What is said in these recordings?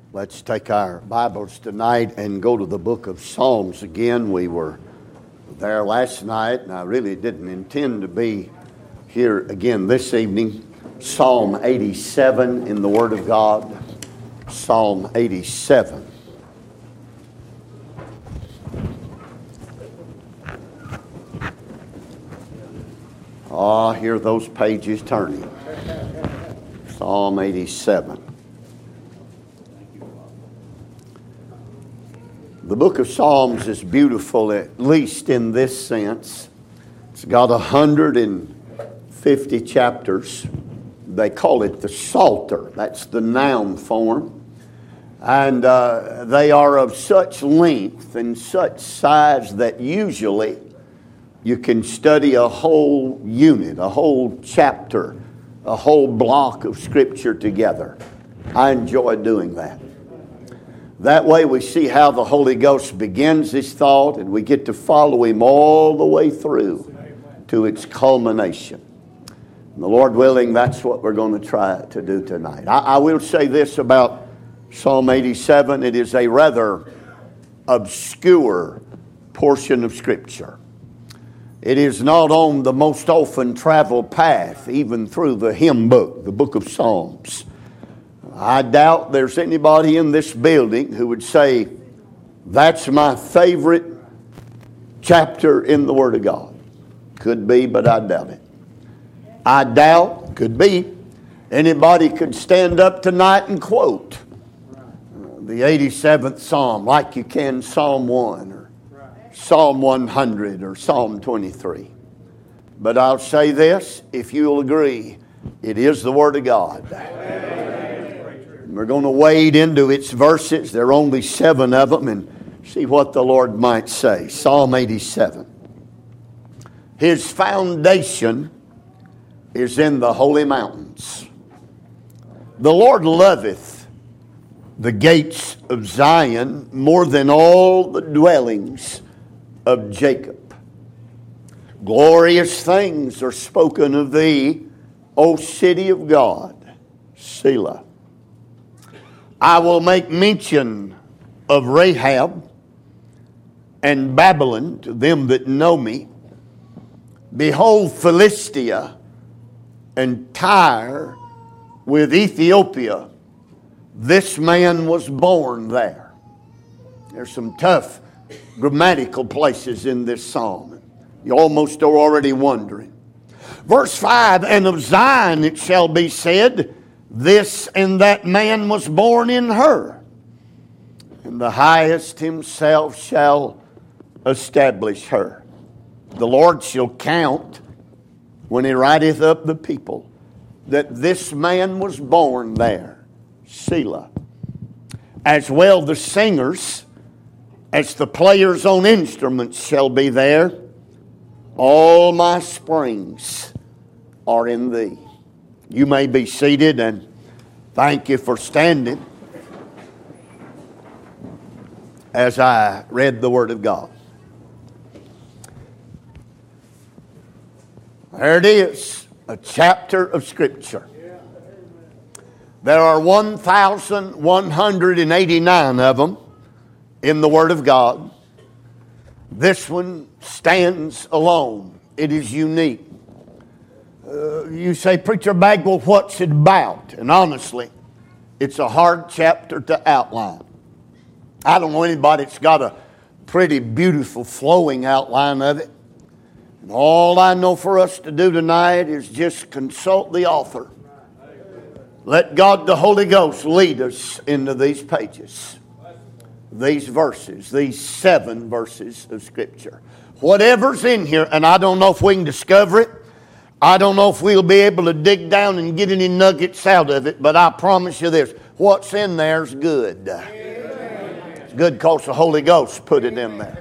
Let's take our Bibles tonight and go to the book of Psalms again. We were there last night, and I really didn't intend to be here again this evening. Psalm 87 in the Word of God. Psalm 87. I hear those pages turning. Psalm 87. The book of Psalms is beautiful, at least in this sense. It's got 150 chapters. They call it the Psalter. That's the noun form. And they are of such length and such size that usually you can study a whole unit, a whole chapter, a whole block of Scripture together. I enjoy doing that. That way we see how the Holy Ghost begins his thought, and we get to follow him all the way through to its culmination. And the Lord willing, that's what we're going to try to do tonight. I will say this about Psalm 87. It is a rather obscure portion of Scripture. It is not on the most often traveled path, even through the hymn book, the book of Psalms. I doubt there's anybody in this building who would say, that's my favorite chapter in the Word of God. Could be, but I doubt it. I doubt, could be, anybody could stand up tonight and quote the 87th Psalm like you can Psalm 1 or Psalm 100 or Psalm 23. But I'll say this, if you'll agree, it is the Word of God. We're going to wade into its verses. There are only 7 of them, and see what the Lord might say. Psalm 87. His foundation is in the holy mountains. The Lord loveth the gates of Zion more than all the dwellings of Jacob. Glorious things are spoken of thee, O city of God, Selah. I will make mention of Rahab and Babylon to them that know me. Behold, Philistia and Tyre with Ethiopia. This man was born there. There's some tough grammatical places in this psalm. You almost are already wondering. Verse 5, and of Zion it shall be said, this and that man was born in her, and the highest himself shall establish her. The Lord shall count, when he writeth up the people, that this man was born there, Selah. As well the singers, as the players on instruments shall be there. All my springs are in thee. You may be seated, and thank you for standing as I read the Word of God. There it is, a chapter of Scripture. There are 1,189 of them in the Word of God. This one stands alone. It is unique. You say, Preacher Bagwell, what's it about? And honestly, it's a hard chapter to outline. I don't know anybody that's got a pretty beautiful flowing outline of it. And all I know for us to do tonight is just consult the author. Let God the Holy Ghost lead us into these pages, these verses, these 7 verses of Scripture. Whatever's in here, and I don't know if we can discover it, I don't know if we'll be able to dig down and get any nuggets out of it, but I promise you this, what's in there is good. It's good because the Holy Ghost put it in there.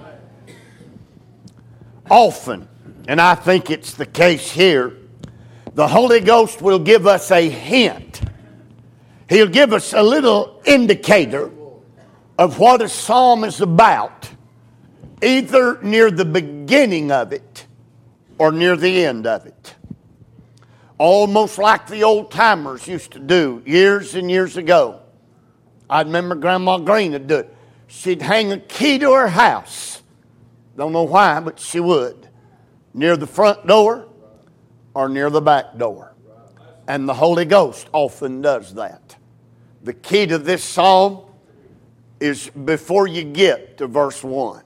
Often, and I think it's the case here, the Holy Ghost will give us a hint. He'll give us a little indicator of what a psalm is about, either near the beginning of it or near the end of it. Almost like the old timers used to do years and years ago. I remember Grandma Green would do it. She'd hang a key to her house. Don't know why, but she would. Near the front door or near the back door. And the Holy Ghost often does that. The key to this psalm is before you get to verse 1.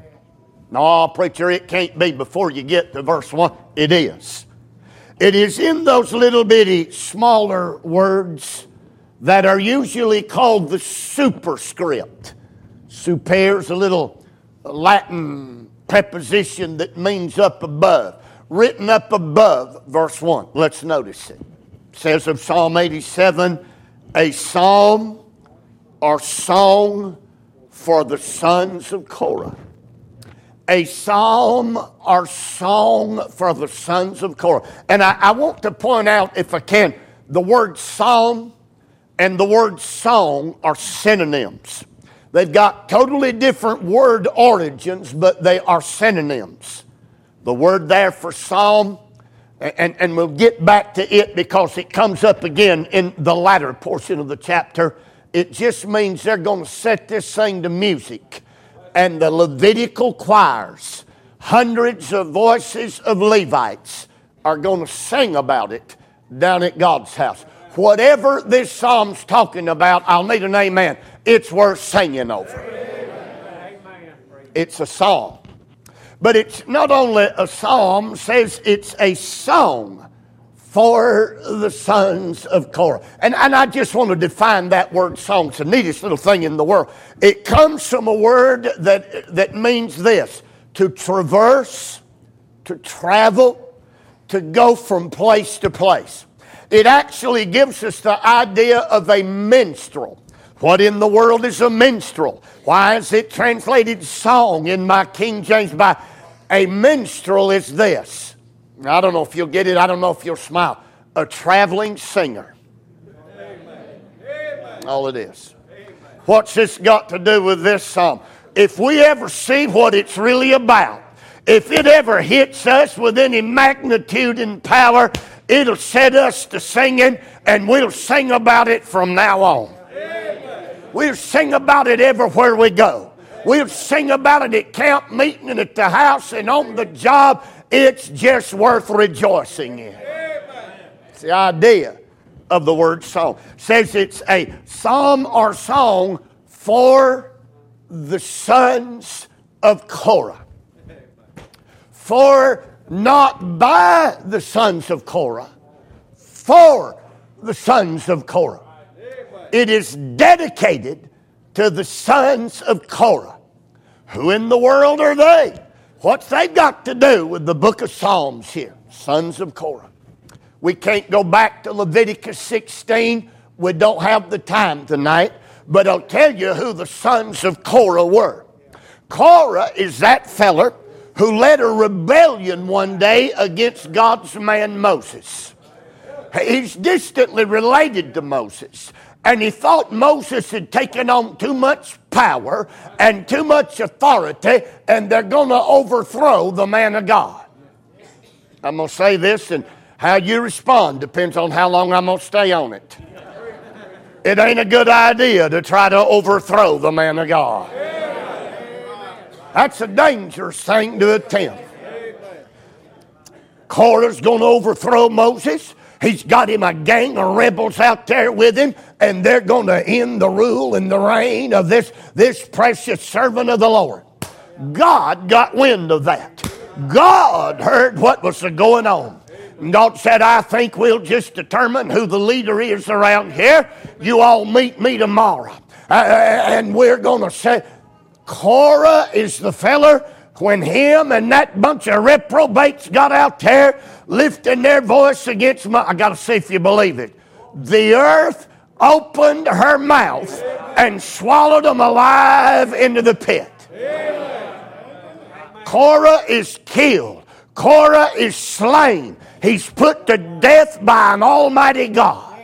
No, preacher, it can't be before you get to verse 1. It is. It is in those little bitty smaller words that are usually called the superscript. Super is a little Latin preposition that means up above. Written up above verse 1. Let's notice it. It says of Psalm 87, a psalm or song for the sons of Korah. A psalm or song for the sons of Korah. And I want to point out, if I can, the word psalm and the word song are synonyms. They've got totally different word origins, but they are synonyms. The word there for psalm, and we'll get back to it because it comes up again in the latter portion of the chapter. It just means they're going to set this thing to music. And the Levitical choirs, hundreds of voices of Levites, are going to sing about it down at God's house. Whatever this psalm's talking about, I'll need an amen. It's worth singing over. It's a psalm. But it's not only a psalm, says it's a song for the sons of Korah. And I just want to define that word song. It's the neatest little thing in the world. It comes from a word that means this: to traverse, to travel, to go from place to place. It actually gives us the idea of a minstrel. What in the world is a minstrel? Why is it translated song in my King James Bible? A minstrel is this. I don't know if you'll get it. I don't know if you'll smile. A traveling singer. Amen. All it is. Amen. What's this got to do with this psalm? If we ever see what it's really about, if it ever hits us with any magnitude and power, it'll set us to singing, and we'll sing about it from now on. Amen. We'll sing about it everywhere we go. We'll sing about it at camp meeting and at the house and on the job. It's just worth rejoicing in. Amen. It's the idea of the word song. It says it's a psalm or song for the sons of Korah. For not by the sons of Korah, for the sons of Korah. It is dedicated to the sons of Korah. Who in the world are they? What's they got to do with the book of Psalms here? Sons of Korah. We can't go back to Leviticus 16. We don't have the time tonight. But I'll tell you who the sons of Korah were. Korah is that feller who led a rebellion one day against God's man Moses. He's distantly related to Moses. And he thought Moses had taken on too much power and too much authority, and they're going to overthrow the man of God. I'm going to say this, and how you respond depends on how long I'm going to stay on it. It ain't a good idea to try to overthrow the man of God. That's a dangerous thing to attempt. Korah's going to overthrow Moses. He's got him a gang of rebels out there with him, and they're going to end the rule and the reign of this precious servant of the Lord. God got wind of that. God heard what was going on. And God said, I think we'll just determine who the leader is around here. You all meet me tomorrow. And we're going to say, Korah is the feller. When him and that bunch of reprobates got out there lifting their voice against I got to see if you believe it. The earth opened her mouth and swallowed them alive into the pit. Korah is killed. Korah is slain. He's put to death by an almighty God.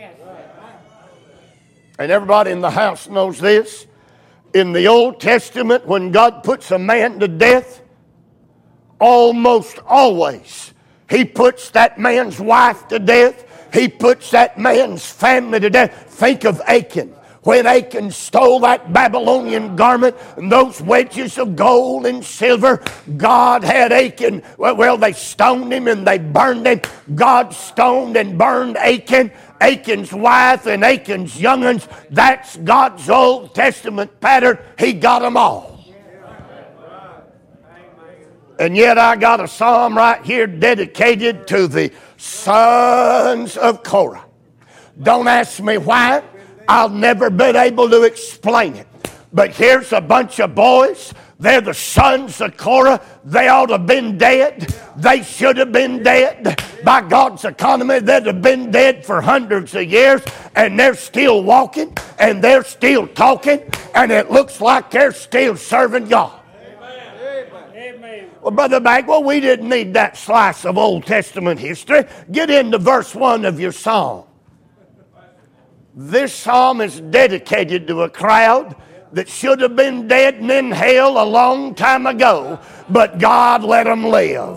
And everybody in the house knows this. In the Old Testament, when God puts a man to death, almost always he puts that man's wife to death. He puts that man's family to death. Think of Achan. when Achan stole that Babylonian garment and those wedges of gold and silver, God had Achan, well, they stoned him and they burned him. God stoned and burned Achan, Achan's wife and Achan's young'uns. That's God's Old Testament pattern. He got them all. And yet I got a psalm right here dedicated to the sons of Korah. Don't ask me why. I'll never be able to explain it. But here's a bunch of boys. They're the sons of Korah. They ought to have been dead. They should have been dead. By God's economy, they'd have been dead for hundreds of years. And they're still walking. And they're still talking. And it looks like they're still serving God. Well, Brother Bagwell, we didn't need that slice of Old Testament history. Get into verse 1 of your psalm. This psalm is dedicated to a crowd that should have been dead and in hell a long time ago, but God let them live.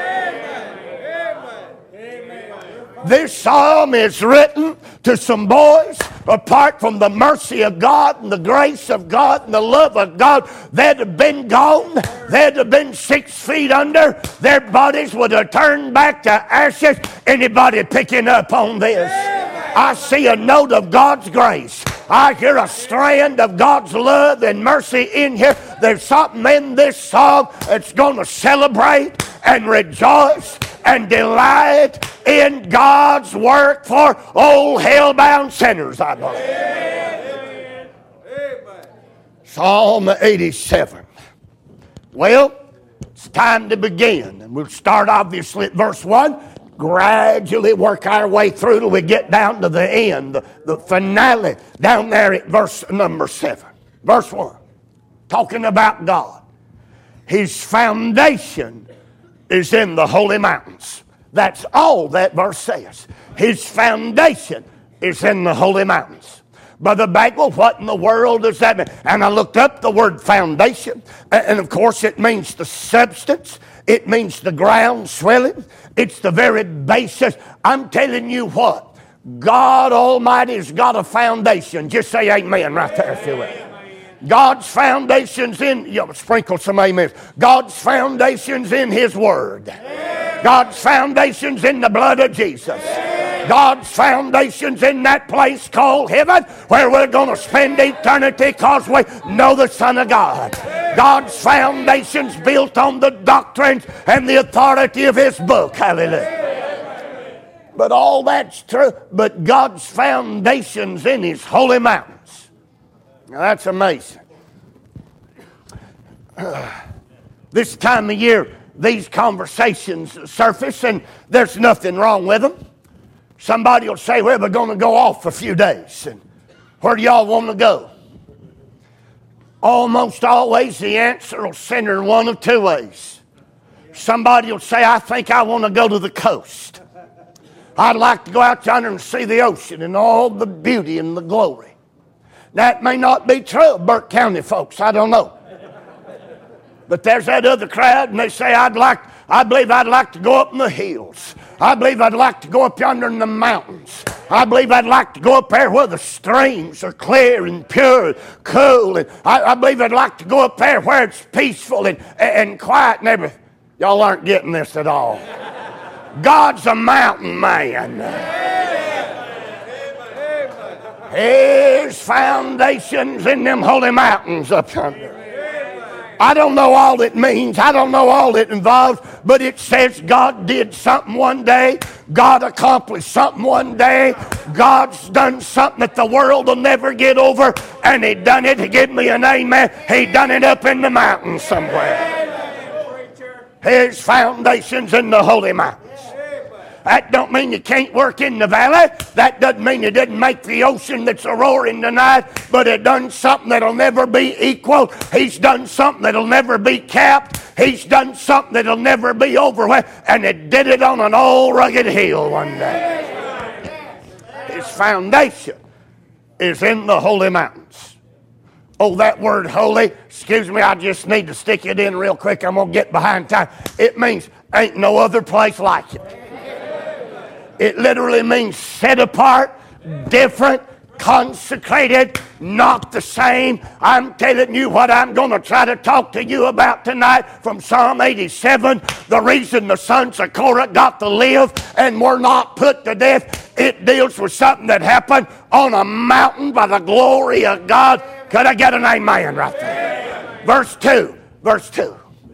This psalm is written to some boys, apart from the mercy of God and the grace of God and the love of God, they'd have been gone. They'd have been 6 feet under. Their bodies would have turned back to ashes. Anybody picking up on this? I see a note of God's grace. I hear a strand of God's love and mercy in here. There's something in this song that's going to celebrate and rejoice and delight in God's work for old hell-bound sinners, I believe. Amen. Psalm 87. Well, it's time to begin. And we'll start obviously at verse 1. Gradually work our way through till we get down to the end, the finale, down there at verse number 7. Verse 1, talking about God. His foundation is in the holy mountains. That's all that verse says. His foundation is in the holy mountains. Brother Bagwell, what in the world does that mean? And I looked up the word foundation, and of course it means the substance. It means the ground swelling. It's the very basis. I'm telling you what, God Almighty's got a foundation. Just say amen right there if you will. God's foundation's in, sprinkle some amens. God's foundation's in His Word. God's foundation's in the blood of Jesus. God's foundation's in that place called heaven where we're going to spend eternity because we know the Son of God. God's foundation's built on the doctrines and the authority of His book. Hallelujah. But all that's true. But God's foundation's in His holy mountains. Now that's amazing. This time of year, these conversations surface, and there's nothing wrong with them. Somebody will say, well, we're going to go off a few days. And where do y'all want to go? Almost always the answer will center in one of two ways. Somebody will say, I think I want to go to the coast. I'd like to go out yonder and see the ocean and all the beauty and the glory. That may not be true of Burke County folks. I don't know. But there's that other crowd, and they say, I believe I'd like to go up in the hills. I believe I'd like to go up yonder in the mountains. I believe I'd like to go up there where the streams are clear and pure and cool. And I believe I'd like to go up there where it's peaceful and quiet and everything. Y'all aren't getting this at all. God's a mountain man. His foundation's in them holy mountains up yonder. I don't know all it means. I don't know all it involves. But it says God did something one day. God accomplished something one day. God's done something that the world will never get over. And He done it. Give me an amen. He done it up in the mountains somewhere. His foundation's in the holy mountains. That don't mean you can't work in the valley. That doesn't mean you didn't make the ocean that's a roaring tonight, but it done something that'll never be equal. He's done something that'll never be capped. He's done something that'll never be overwhelmed, and it did it on an old rugged hill one day. His foundation is in the holy mountains. Oh, that word holy, excuse me, I just need to stick it in real quick. I'm going to get behind time. It means ain't no other place like it. It literally means set apart, different, consecrated, not the same. I'm telling you what I'm going to try to talk to you about tonight from Psalm 87. The reason the sons of Korah got to live and were not put to death, it deals with something that happened on a mountain by the glory of God. Could I get an amen right there? Verse 2. Verse 2.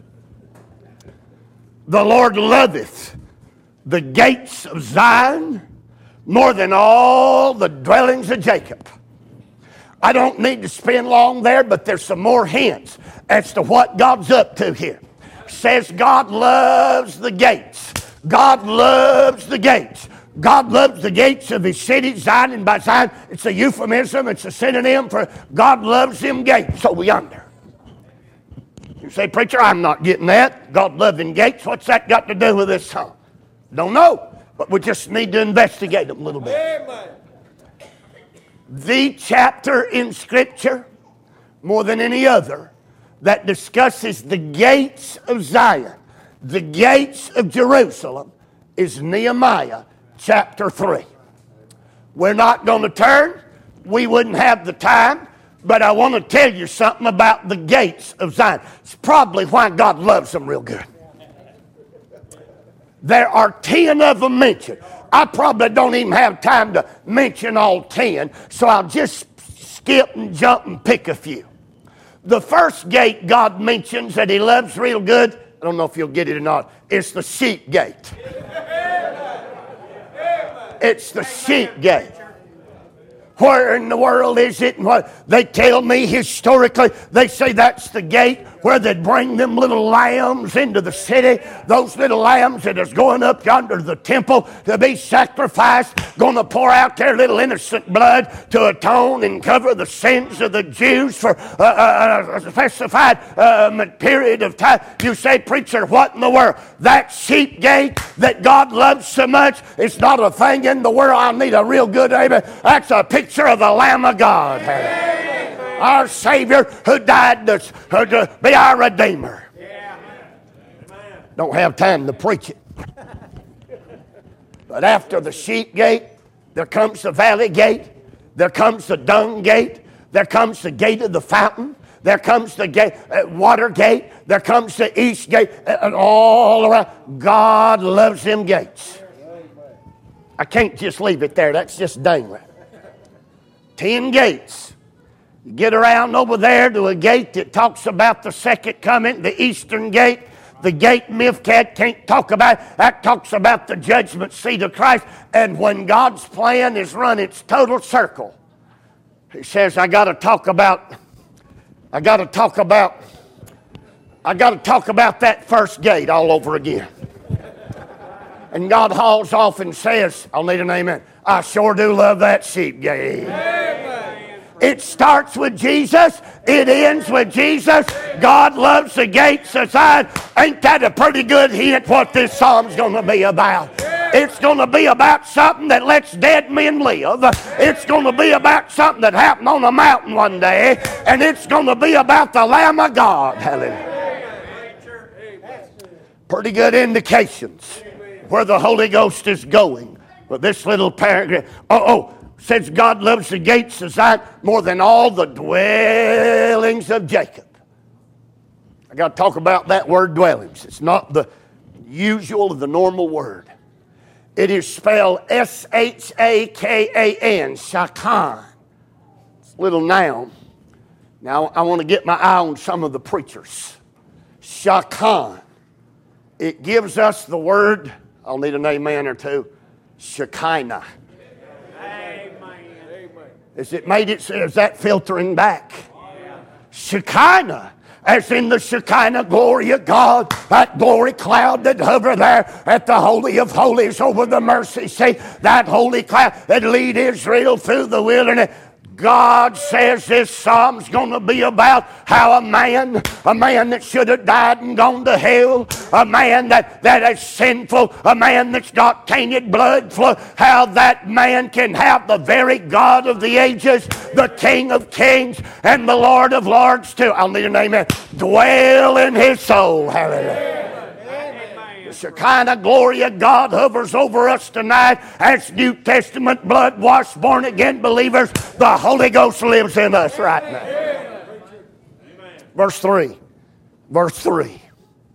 The Lord loveth the gates of Zion more than all the dwellings of Jacob. I don't need to spend long there, but there's some more hints as to what God's up to here. Says God loves the gates. God loves the gates. God loves the gates of his city, Zion, and by Zion, it's a euphemism, it's a synonym for God loves them gates over yonder. You say, preacher, I'm not getting that. God loving gates, what's that got to do with this song? Don't know. But we just need to investigate them a little bit. Amen. The chapter in Scripture, more than any other, that discusses the gates of Zion, the gates of Jerusalem, is Nehemiah chapter 3. We're not going to turn. We wouldn't have the time. But I want to tell you something about the gates of Zion. It's probably why God loves them real good. There are 10 of them mentioned. I probably don't even have time to mention all 10, so I'll just skip and jump and pick a few. The first gate God mentions that he loves real good, I don't know if you'll get it or not, it's the sheep gate. It's the sheep gate. Where in the world is it? And what they tell me historically, they say that's the gate where they'd bring them little lambs into the city. Those little lambs that is going up yonder to the temple to be sacrificed, going to pour out their little innocent blood to atone and cover the sins of the Jews for a specified period of time. You say, preacher, what in the world? That sheep gate that God loves so much is not a thing in the world. I need a real good amen. That's a picture of the Lamb of God. Our Savior who died to be our Redeemer. Don't have time to preach it. But after the sheep gate, there comes the valley gate. There comes the dung gate. There comes the gate of the fountain. There comes the gate, water gate. There comes the east gate. And all around. God loves them gates. I can't just leave it there. That's just dang right. 10 gates. You get around over there to a gate that talks about the second coming, the eastern gate. The gate Mifkat can't talk about. That talks about the judgment seat of Christ. And when God's plan is run its total circle, he says, I got to talk about that first gate all over again. And God hauls off and says, I'll need an amen, I sure do love that sheep gate. It starts with Jesus. It ends with Jesus. God loves the gates of Zion. Ain't that a pretty good hint what this psalm's going to be about? It's going to be about something that lets dead men live. It's going to be about something that happened on a mountain one day. And it's going to be about the Lamb of God. Hallelujah. Pretty good indications where the Holy Ghost is going. But this little paragraph, says God loves the gates of Zion more than all the dwellings of Jacob. I got to talk about that word dwellings. It's not the usual or the normal word. It is spelled S-H-A-K-A-N, Shakan. It's a little noun. Now I want to get my eye on some of the preachers. Shakan. It gives us the word, I'll need an amen or two, Shekinah. Is that filtering back? Shekinah, as in the Shekinah glory of God, that glory cloud that hovered there at the Holy of Holies over the mercy seat, that holy cloud that lead Israel through the wilderness. God says this psalm's going to be about how a man that should have died and gone to hell, a man that is sinful, a man that's got tainted blood flow, how that man can have the very God of the ages, the King of kings and the Lord of lords too. I'll need an amen. Dwell in his soul. Hallelujah. Shekinah glory of God hovers over us tonight as New Testament blood-washed, born-again believers. The Holy Ghost lives in us right now. Verse 3. Verse 3.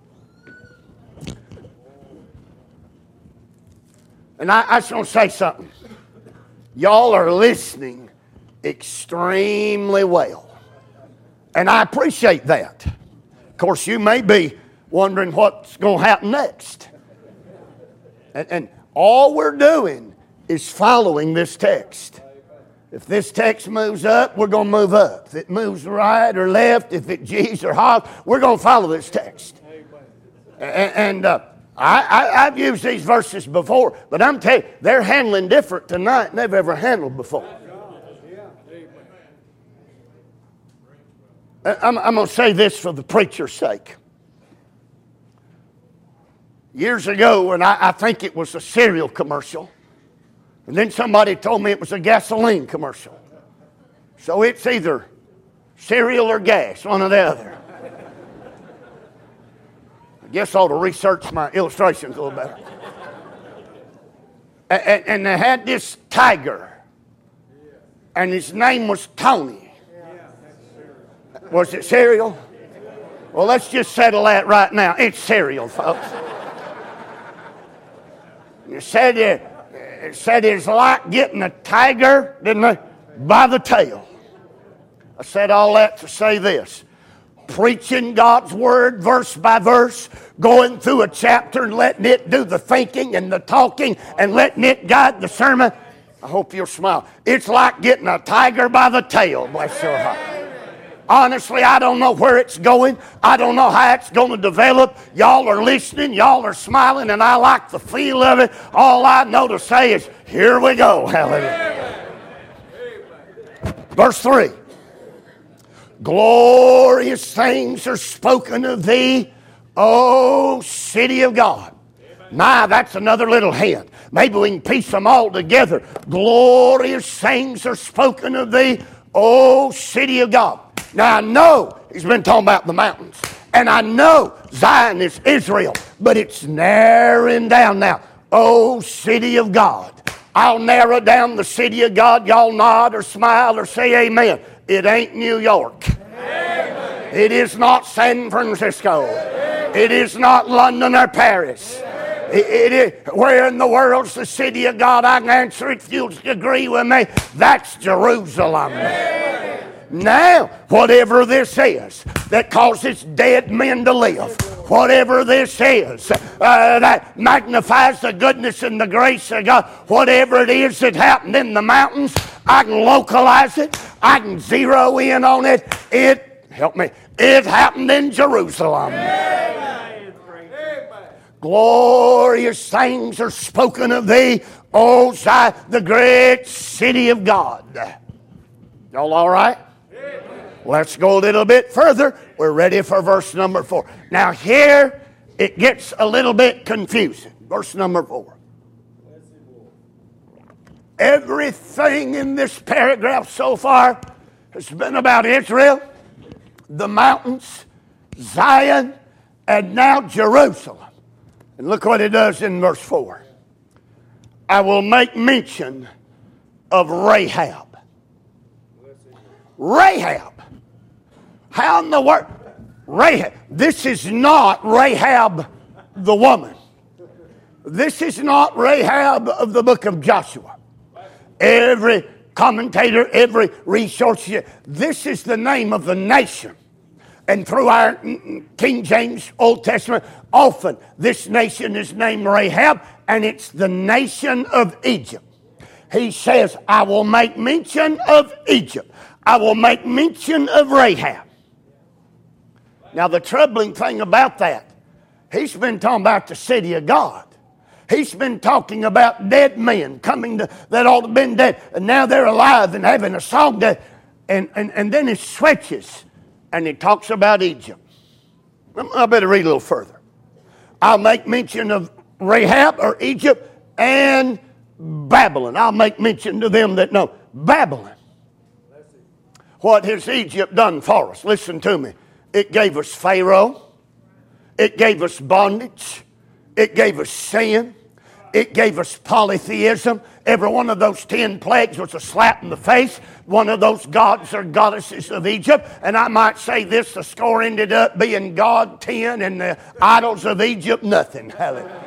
And I just want to say something. Y'all are listening extremely well. And I appreciate that. Of course, you may be wondering what's going to happen next. And all we're doing is following this text. If this text moves up, we're going to move up. If it moves right or left, if it G's or hogs, we're going to follow this text. And I've used these verses before, but I'm telling you, they're handling different tonight than they've ever handled before. I'm going to say this for the preacher's sake. Years ago, and I think it was a cereal commercial, and then somebody told me it was a gasoline commercial. So it's either cereal or gas, one or the other. I guess I ought to research my illustrations a little better. And they had this tiger, and his name was Tony. Was it cereal? Well, let's just settle that right now. It's cereal, folks. It said it's like getting a tiger, didn't it, by the tail. I said all that to say this. Preaching God's word verse by verse, going through a chapter and letting it do the thinking and the talking and letting it guide the sermon. I hope you'll smile. It's like getting a tiger by the tail, bless your heart. Honestly, I don't know where it's going. I don't know how it's going to develop. Y'all are listening. Y'all are smiling, and I like the feel of it. All I know to say is, here we go. Hallelujah. Verse 3. Glorious things are spoken of thee, O city of God. My, that's another little hint. Maybe we can piece them all together. Glorious things are spoken of thee, O city of God. Now I know he's been talking about the mountains. And I know Zion is Israel. But it's narrowing down now. O city of God. I'll narrow down the city of God. Y'all nod or smile or say amen. It ain't New York. Amen. It is not San Francisco. Amen. It is not London or Paris. It is, where in the world's the city of God? I can answer it if you'll agree with me. That's Jerusalem. Amen. Now, whatever this is that causes dead men to live, whatever this is that magnifies the goodness and the grace of God, whatever it is that happened in the mountains, I can localize it. I can zero in on it. Help me. It happened in Jerusalem. Amen. Glorious things are spoken of thee, O Zion, the great city of God. Y'all all right? Let's go a little bit further. We're ready for verse number 4. Now here it gets a little bit confusing. Verse number 4. Everything in this paragraph so far has been about Israel, the mountains, Zion, and now Jerusalem. And look what it does in verse 4. I will make mention of Rahab. Rahab. How in the world? Rahab. This is not Rahab the woman. This is not Rahab of the book of Joshua. Every commentator, every researcher, this is the name of the nation. And through our King James Old Testament, often this nation is named Rahab, and it's the nation of Egypt. He says, I will make mention of Egypt. I will make mention of Rahab. Now, the troubling thing about that, he's been talking about the city of God. He's been talking about dead men coming to, that ought to have been dead, and now they're alive and having a song that, and then it switches, and it talks about Egypt. I better read a little further. I'll make mention of Rahab or Egypt and Babylon. I'll make mention to them that know Babylon. What has Egypt done for us? Listen to me. It gave us Pharaoh. It gave us bondage. It gave us sin. It gave us polytheism. Every one of those 10 plagues was a slap in the face. One of those gods or goddesses of Egypt. And I might say this, the score ended up being God 10 and the idols of Egypt nothing. Hallelujah.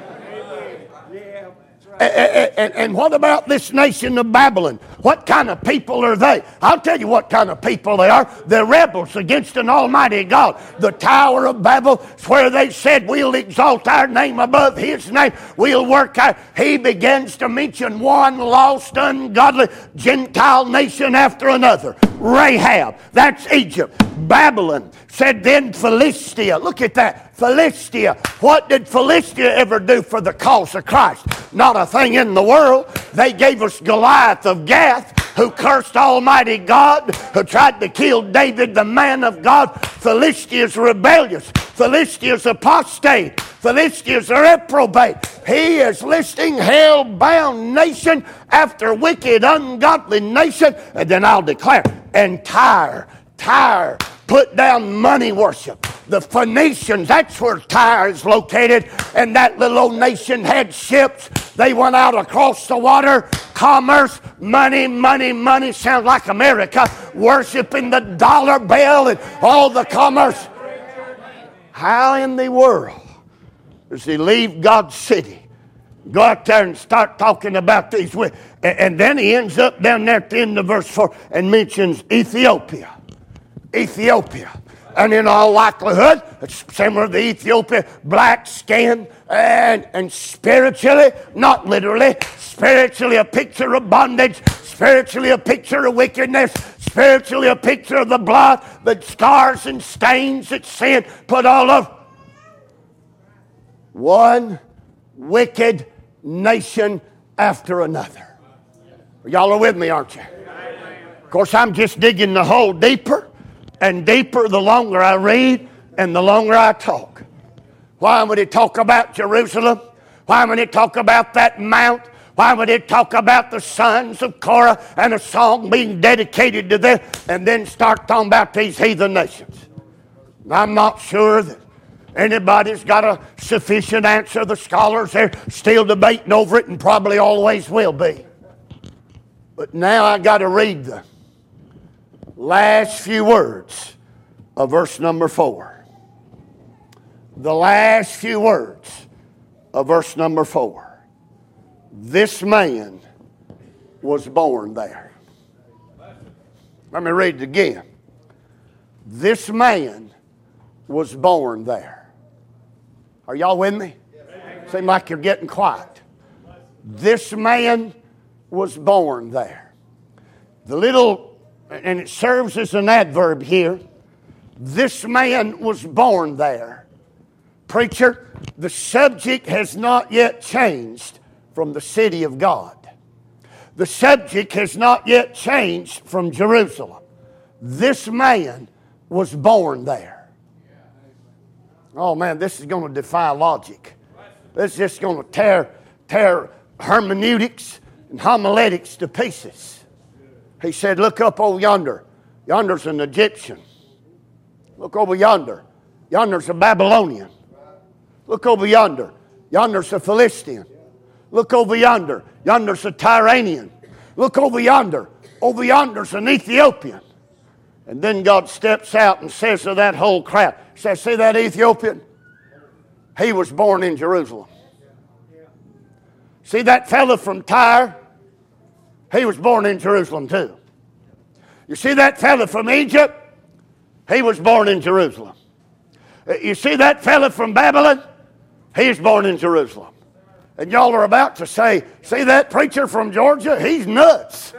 And what about this nation of Babylon? What kind of people are they? I'll tell you what kind of people they are. They're rebels against an almighty God. The Tower of Babel is where they said, we'll exalt our name above his name. We'll work out. He begins to mention one lost, ungodly Gentile nation after another. Rahab, that's Egypt. Babylon, said then Philistia. Look at that. Philistia. What did Philistia ever do for the cause of Christ? Not a thing in the world. They gave us Goliath of Gath, who cursed Almighty God, who tried to kill David, the man of God. Philistia's rebellious. Philistia's apostate. Philistia's reprobate. He is listing hell-bound nation after wicked, ungodly nation. And then I'll declare, and Tyre put down money worship. The Phoenicians, that's where Tyre is located, and that little old nation had ships. They went out across the water, commerce, money, sounds like America, worshiping the dollar bill and all the commerce. How in the world does he leave God's city, go out there and start talking about these women? And then he ends up down there at the end of verse 4 and mentions Ethiopia. And in all likelihood, it's similar to Ethiopia, black skin, and spiritually, not literally, spiritually a picture of bondage, spiritually a picture of wickedness, spiritually a picture of the blood, the scars and stains that sin put all over. One wicked nation after another. Y'all are with me, aren't you? Of course, I'm just digging the hole deeper and deeper the longer I read and the longer I talk. Why would it talk about Jerusalem? Why would it talk about that mount? Why would it talk about the sons of Korah and a song being dedicated to them and then start talking about these heathen nations? I'm not sure that anybody's got a sufficient answer. The scholars are still debating over it and probably always will be. But now I got to read the last few words of verse number 4. The last few words of verse number 4. This man was born there. Let me read it again. This man was born there. Are y'all with me? Seem like you're getting quiet. This man was born there. The little, and it serves as an adverb here. This man was born there. Preacher, the subject has not yet changed from the city of God. The subject has not yet changed from Jerusalem. This man was born there. Oh man, this is going to defy logic. This is just going to tear hermeneutics and homiletics to pieces. He said, look up over yonder. Yonder's an Egyptian. Look over yonder. Yonder's a Babylonian. Look over yonder. Yonder's a Philistine. Look over yonder. Yonder's a Tyranian. Look over yonder. Over yonder's an Ethiopian. And then God steps out and says to that whole crowd, says, see that Ethiopian? He was born in Jerusalem. See that fella from Tyre? He was born in Jerusalem too. You see that fella from Egypt? He was born in Jerusalem. You see that fella from Babylon? He was born in Jerusalem. And y'all are about to say, see that preacher from Georgia? He's nuts.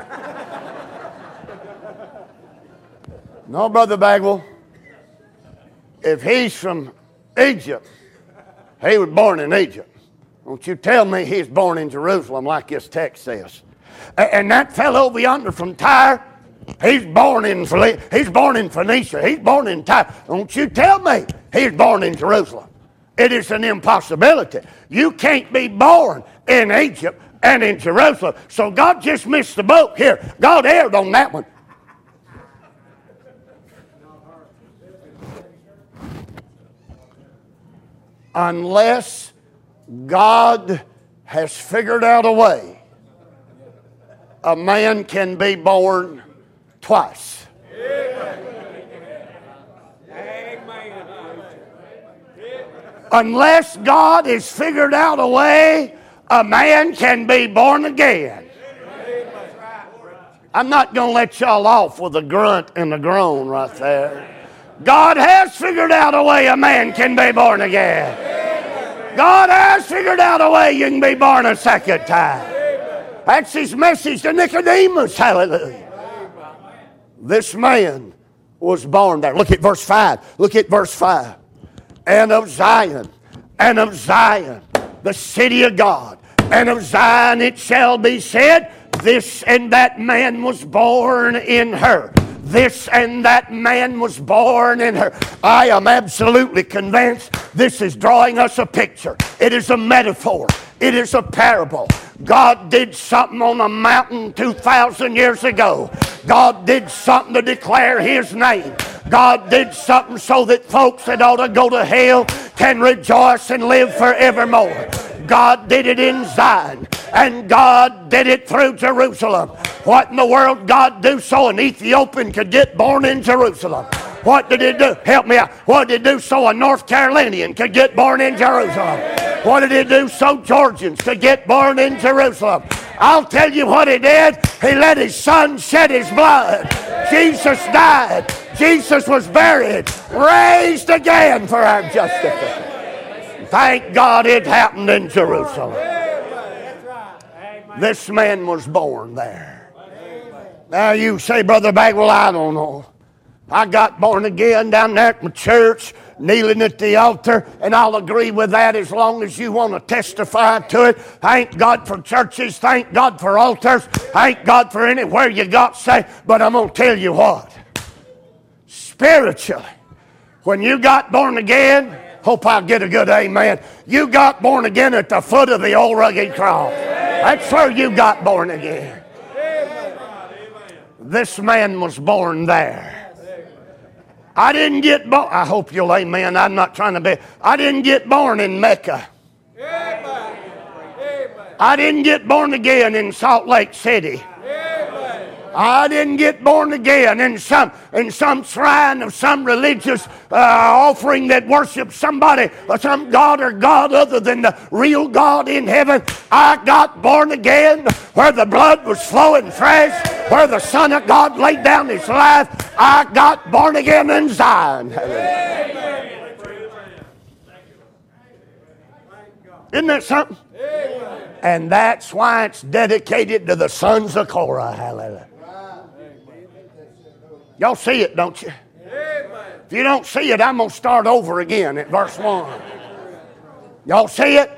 No, Brother Bagwell. If he's from Egypt, he was born in Egypt. Don't you tell me he's born in Jerusalem like this text says. And that fellow over yonder from Tyre, he's born in Phoenicia. He's born in Tyre. Don't you tell me he's born in Jerusalem. It is an impossibility. You can't be born in Egypt and in Jerusalem. So God just missed the boat here. God erred on that one. Unless God has figured out a way a man can be born twice. Unless God has figured out a way a man can be born again. I'm not going to let y'all off with a grunt and a groan right there. God has figured out a way a man can be born again. God has figured out a way you can be born a second time. That's his message to Nicodemus. Hallelujah. This man was born there. Look at verse 5. Look at verse 5. And of Zion, the city of God, and of Zion it shall be said, this and that man was born in her. This and that man was born in her. I am absolutely convinced this is drawing us a picture. It is a metaphor. It is a parable. God did something on a mountain 2,000 years ago. God did something to declare His name. God did something so that folks that ought to go to hell can rejoice and live forevermore. God did it in Zion, and God did it through Jerusalem. What in the world God do so an Ethiopian could get born in Jerusalem? What did He do? Help me out. What did He do so a North Carolinian could get born in Jerusalem? What did He do so Georgians could get born in Jerusalem? I'll tell you what He did. He let His Son shed His blood. Jesus died. Jesus was buried, raised again for our justification. Thank God it happened in Jerusalem. This man was born there. Now you say, Brother Bagwell, I don't know. I got born again down there at my church, kneeling at the altar, and I'll agree with that as long as you want to testify to it. Thank God for churches. Thank God for altars. Thank God for anywhere you got saved. But I'm going to tell you what. Spiritually, when you got born again, hope I'll get a good amen. You got born again at the foot of the old rugged cross. That's where you got born again. This man was born there. I didn't get born. I hope you'll amen. I'm not trying to be. I didn't get born in Mecca. I didn't get born again in Salt Lake City. I didn't get born again in some shrine of some religious offering that worships somebody or some god or god other than the real God in heaven. I got born again where the blood was flowing fresh, where the Son of God laid down His life. I got born again in Zion. Isn't that something? And that's why it's dedicated to the sons of Korah. Hallelujah. Y'all see it, don't you? If you don't see it, I'm going to start over again at verse 1. Y'all see it?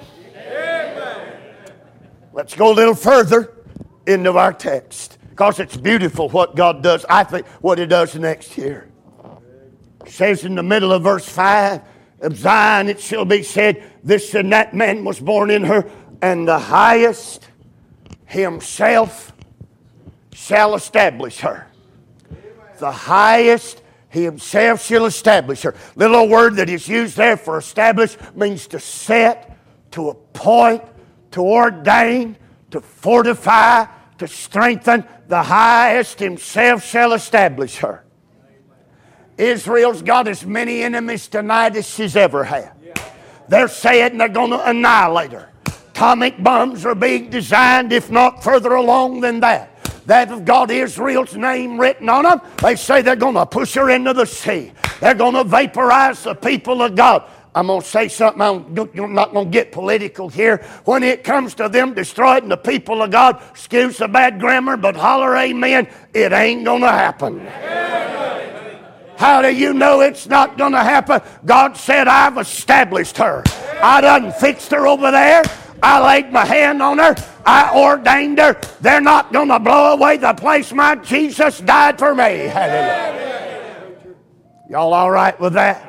Let's go a little further into our text, because it's beautiful what God does. I think what He does next here. It says in the middle of verse 5, of Zion it shall be said, this and that man was born in her, and the highest Himself shall establish her. The highest Himself shall establish her. The little word that is used there for establish means to set, to appoint, to ordain, to fortify, to strengthen. The highest Himself shall establish her. Israel's got as many enemies tonight as she's ever had. They're saying they're going to annihilate her. Atomic bombs are being designed, if not further along than that. That have got Israel's name written on them. They say they're going to push her into the sea. They're going to vaporize the people of God. I'm going to say something. You're not going to get political here. When it comes to them destroying the people of God, excuse the bad grammar, but holler amen, it ain't going to happen. How do you know it's not going to happen? God said, I've established her. I done fixed her over there. I laid my hand on her. I ordained her. They're not going to blow away the place my Jesus died for me. Hallelujah. Y'all all right with that?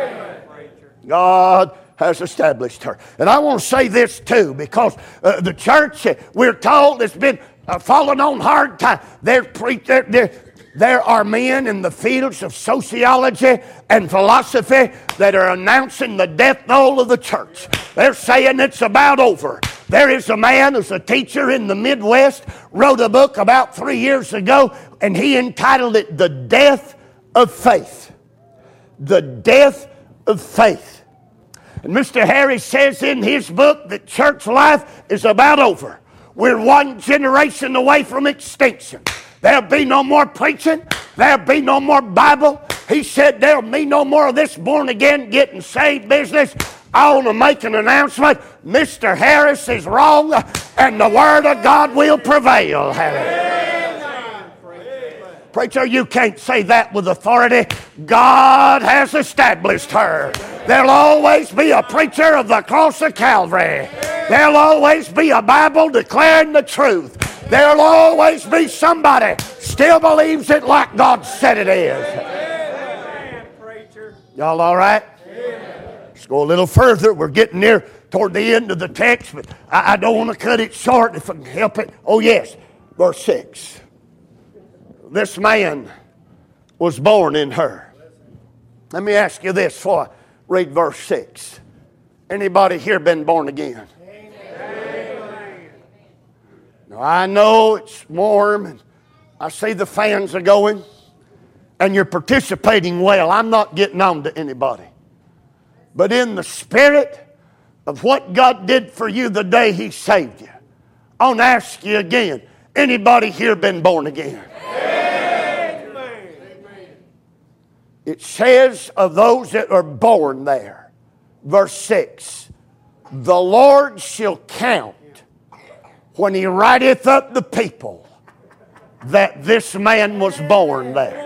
God has established her. And I want to say this too, because the church, we're told, has been falling on hard times. There are men in the fields of sociology and philosophy that are announcing the death knell of the church. They're saying it's about over. There is a man who's a teacher in the Midwest, wrote a book about 3 years ago, and he entitled it The Death of Faith. The Death of Faith. And Mr. Harris says in his book that church life is about over. We're one generation away from extinction. There'll be no more preaching. There'll be no more Bible. He said there'll be no more of this born-again, getting saved business. I want to make an announcement. Mr. Harris is wrong, and the Word of God will prevail. Preacher, you can't say that with authority. God has established her. There'll always be a preacher of the cross of Calvary. There'll always be a Bible declaring the truth. There'll always be somebody still believes it like God said it is. Y'all all right? Let's go a little further. We're getting near toward the end of the text, but I don't want to cut it short if I can help it. Oh yes, verse 6. This man was born in her. Let me ask you this before I read verse 6. Anybody here been born again? Now, I know it's warm, and I see the fans are going, and you're participating well. I'm not getting on to anybody. But in the spirit of what God did for you the day He saved you, I want to ask you again, anybody here been born again? Amen. It says of those that are born there, verse 6, the Lord shall count when He writeth up the people that this man was born there.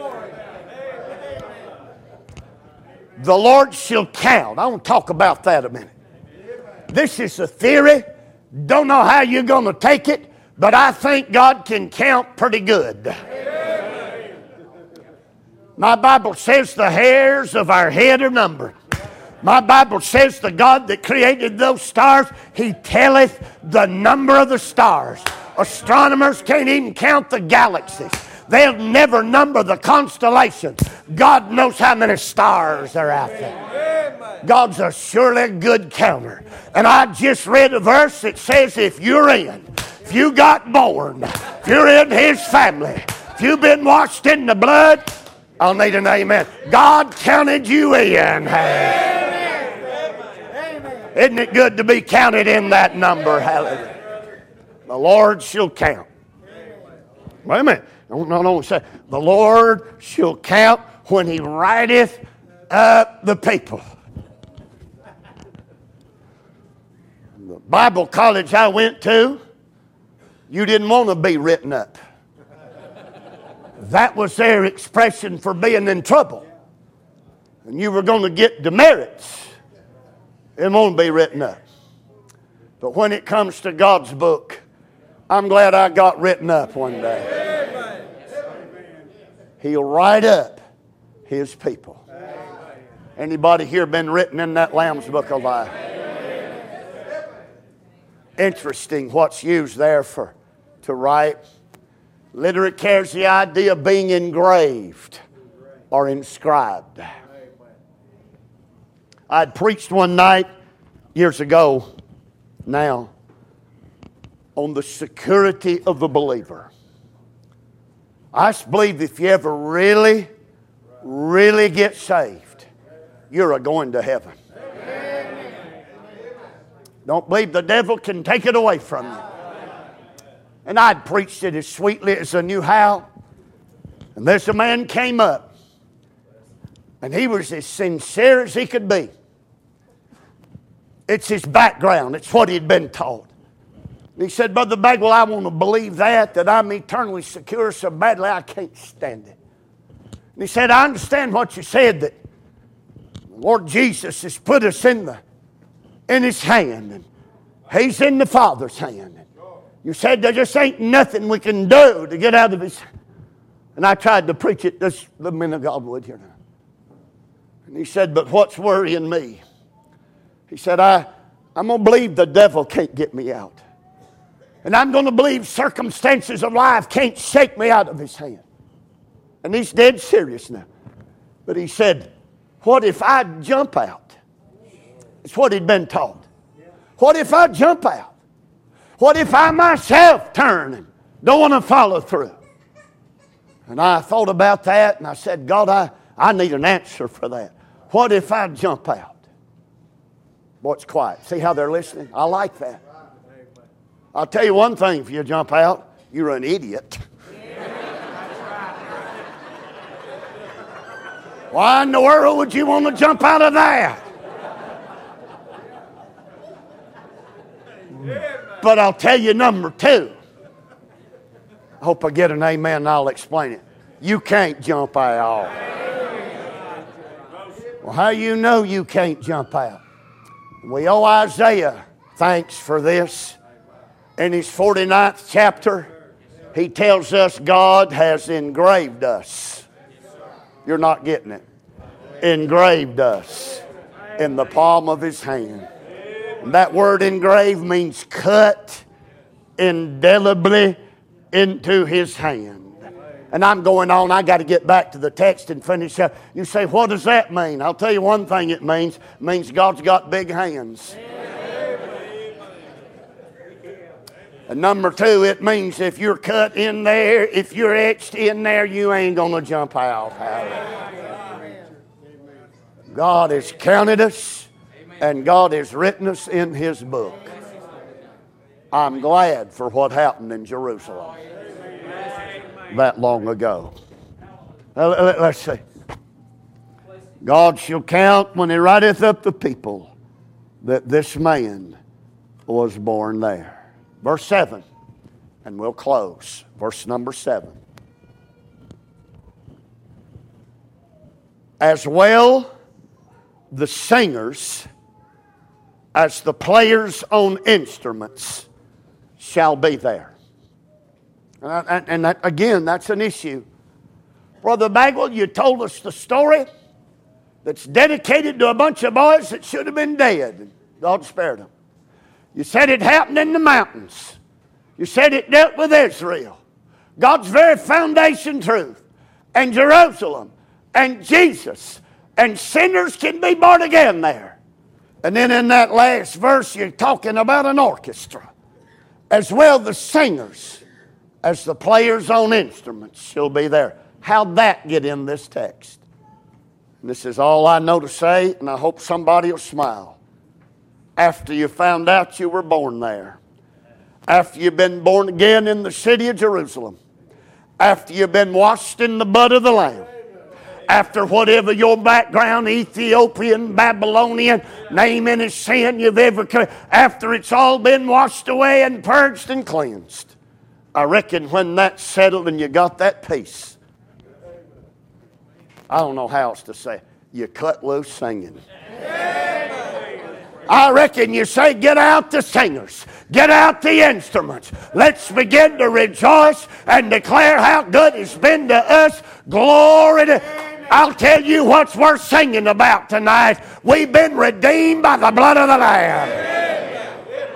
The Lord shall count. I want to talk about that a minute. This is a theory. Don't know how you're going to take it, but I think God can count pretty good. My Bible says the hairs of our head are numbered. My Bible says the God that created those stars, He telleth the number of the stars. Astronomers can't even count the galaxies. They'll never number the constellations. God knows how many stars are out there. God's a surely good counter. And I just read a verse that says if you got born, if you're in His family, if you've been washed in the blood, I'll need an amen. God counted you in. Isn't it good to be counted in that number? Hallelujah. The Lord shall count. Wait a minute. No, say, the Lord shall count when He writeth up the people. The Bible college I went to, you didn't want to be written up. That was their expression for being in trouble. And you were going to get demerits. It won't be written up. But when it comes to God's book, I'm glad I got written up one day. He'll write up His people. Anybody here been written in that Lamb's Book of Life? Interesting what's used there to write. Literally carries the idea of being engraved or inscribed. I'd preached one night years ago now on the security of the believer. I believe if you ever really, really get saved, you're going to heaven. Don't believe the devil can take it away from you. And I'd preached it as sweetly as I knew how. And there's a man came up, and he was as sincere as he could be. It's his background. It's what he'd been taught. And he said, Brother Bagwell, I want to believe that I'm eternally secure so badly I can't stand it. And he said, I understand what you said, that the Lord Jesus has put us in His hand, and He's in the Father's hand. You said there just ain't nothing we can do to get out of His. And I tried to preach it just the men of God would here now. And he said, but what's worrying me? He said, I'm going to believe the devil can't get me out. And I'm going to believe circumstances of life can't shake me out of His hand. And he's dead serious now. But he said, what if I jump out? It's what he'd been taught. What if I jump out? What if I myself turn and don't want to follow through? And I thought about that and I said, God, I need an answer for that. What if I jump out? Boy, it's quiet. See how they're listening? I like that. I'll tell you one thing, if you jump out, you're an idiot. Why in the world would you want to jump out of that? But I'll tell you number two. I hope I get an amen and I'll explain it. You can't jump out. Well, how you know you can't jump out? We owe Isaiah thanks for this. In his 49th chapter, he tells us God has engraved us. You're not getting it. Engraved us in the palm of his hand. And that word engrave means cut indelibly into his hand. And I'm going on. I got to get back to the text and finish up. You say, what does that mean? I'll tell you one thing it means. It means God's got big hands. And number two, it means if you're cut in there, if you're etched in there, you ain't going to jump out. God has counted us, and God has written us in his book. I'm glad for what happened in Jerusalem that long ago. Let's see. God shall count when he writeth up the people that this man was born there. Verse 7, and we'll close. Verse number 7. As well the singers as the players on instruments shall be there. And that, again, that's an issue. Brother Bagwell, you told us the story that's dedicated to a bunch of boys that should have been dead. God spared them. You said it happened in the mountains. You said it dealt with Israel. God's very foundation truth. And Jerusalem. And Jesus. And sinners can be born again there. And then in that last verse, you're talking about an orchestra. As well the singers as the players on instruments shall be there. How'd that get in this text? And this is all I know to say, and I hope somebody will smile. After you found out you were born there. After you've been born again in the city of Jerusalem. After you've been washed in the blood of the Lamb. After whatever your background, Ethiopian, Babylonian, name any sin you've ever committed. After it's all been washed away and purged and cleansed. I reckon when that's settled and you got that peace. I don't know how else to say it. You cut loose singing. I reckon you say, get out the singers. Get out the instruments. Let's begin to rejoice and declare how good it's been to us. Glory to... I'll tell you what's worth singing about tonight. We've been redeemed by the blood of the Lamb.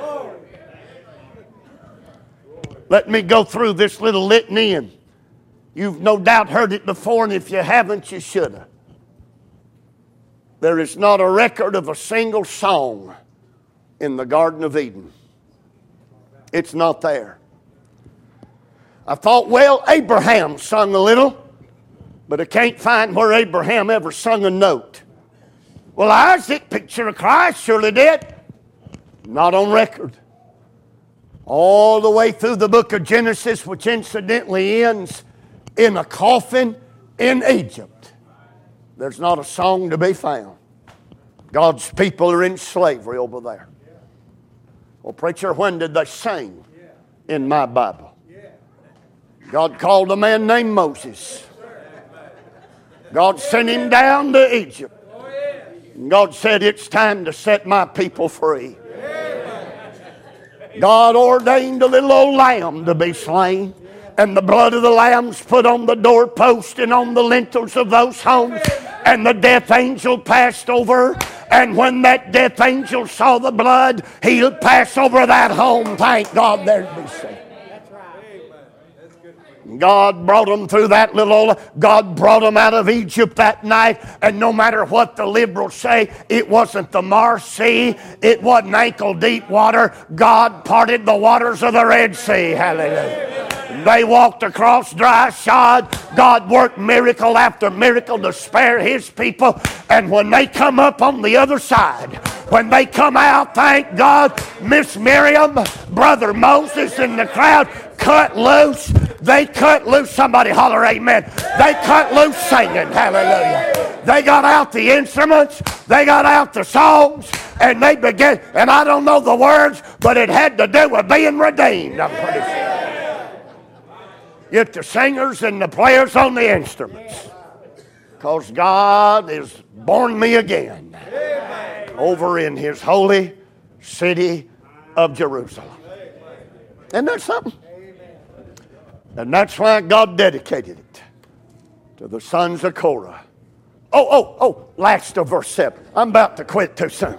Let me go through this little litany, and you've no doubt heard it before, and if you haven't, you should have. There is not a record of a single song in the Garden of Eden. It's not there. I thought, well, Abraham sung a little, but I can't find where Abraham ever sung a note. Well, Isaac, picture of Christ, surely did. Not on record. All the way through the book of Genesis, which incidentally ends in a coffin in Egypt. There's not a song to be found. God's people are in slavery over there. Well, preacher, when did they sing in my Bible? God called a man named Moses. God sent him down to Egypt. And God said, it's time to set my people free. God ordained a little old lamb to be slain. And the blood of the lamb's put on the doorpost and on the lintels of those homes. And the death angel passed over. And when that death angel saw the blood, he'll pass over that home. Thank God there'd be sin. God brought them through that God brought them out of Egypt that night, and no matter what the liberals say, it wasn't the Mar Sea, it wasn't ankle deep water. God parted the waters of the Red Sea. Hallelujah. They walked across dry shod. God worked miracle after miracle to spare His people. And when they come up on the other side, when they come out, thank God, Miss Miriam, Brother Moses, and the crowd cut loose. They cut loose. Somebody holler amen. They cut loose singing. Hallelujah. They got out the instruments. They got out the songs. And they began. And I don't know the words, but it had to do with being redeemed, I'm pretty sure. Get the singers and the players on the instruments. Because God has born me again over in His holy city of Jerusalem. Isn't that something? And that's why God dedicated it to the sons of Korah. Last of verse 7. I'm about to quit too soon.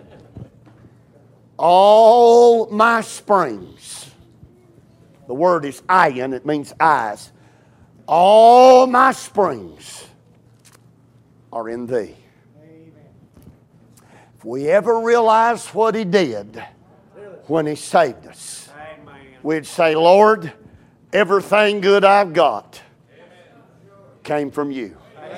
All my springs. The word is ayin, it means eyes. All my springs are in Thee. If we ever realize what He did when He saved us, we'd say, Lord, everything good I've got came from You.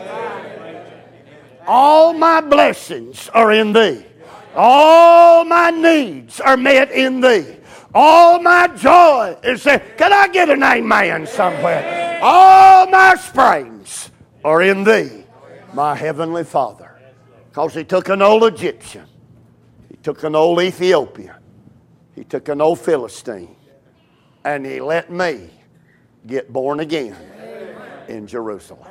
All my blessings are in Thee. All my needs are met in Thee. All my joy is there. Can I get an amen somewhere? All my springs are in Thee, my heavenly Father. Because He took an old Egyptian. He took an old Ethiopian. He took an old Philistine. And He let me get born again in Jerusalem.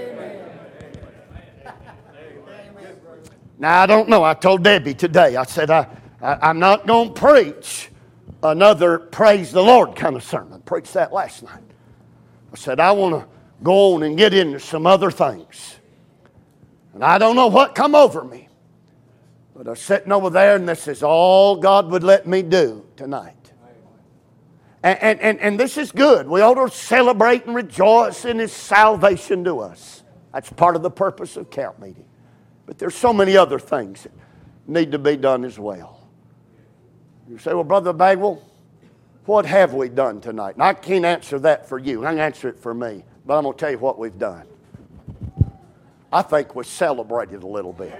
Now, I don't know. I told Debbie today, I said, I'm not going to preach another praise the Lord kind of sermon. Preached that last night. I said, I want to go on and get into some other things. And I don't know what come over me. But I was sitting over there, and this is all God would let me do tonight. And this is good. We ought to celebrate and rejoice in His salvation to us. That's part of the purpose of camp meeting. But there's so many other things that need to be done as well. You say, well, Brother Bagwell, what have we done tonight? And I can't answer that for you. I can answer it for me. But I'm going to tell you what we've done. I think we celebrated a little bit.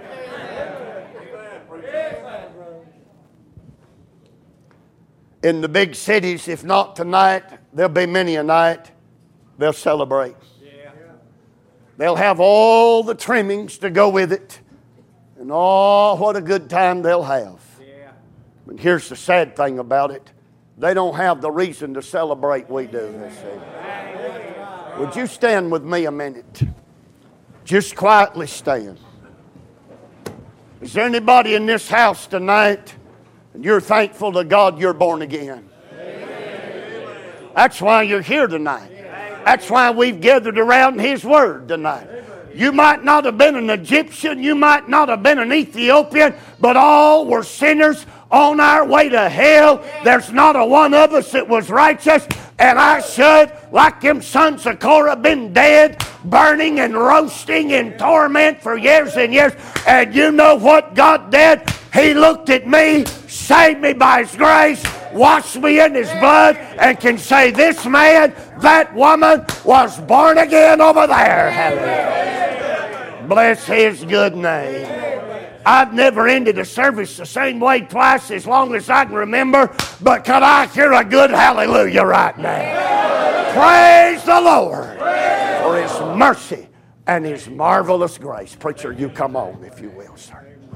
In the big cities, if not tonight, there'll be many a night, they'll celebrate. They'll have all the trimmings to go with it. And oh, what a good time they'll have. But here's the sad thing about it. They don't have the reason to celebrate we do this evening. Would you stand with me a minute? Just quietly stand. Is there anybody in this house tonight and you're thankful to God you're born again? That's why you're here tonight. That's why we've gathered around His Word tonight. You might not have been an Egyptian, you might not have been an Ethiopian, but all were sinners on our way to hell. There's not a one of us that was righteous, and I should, like them sons of Korah, been dead, burning and roasting in torment for years and years. And you know what God did? He looked at me, saved me by His grace, washed me in His blood, and can say, this man, that woman was born again over there. Hallelujah. Bless His good name. I've never ended a service the same way twice as long as I can remember, but can I hear a good hallelujah right now? Praise the Lord for His mercy and His marvelous grace. Preacher, you come on if you will, sir.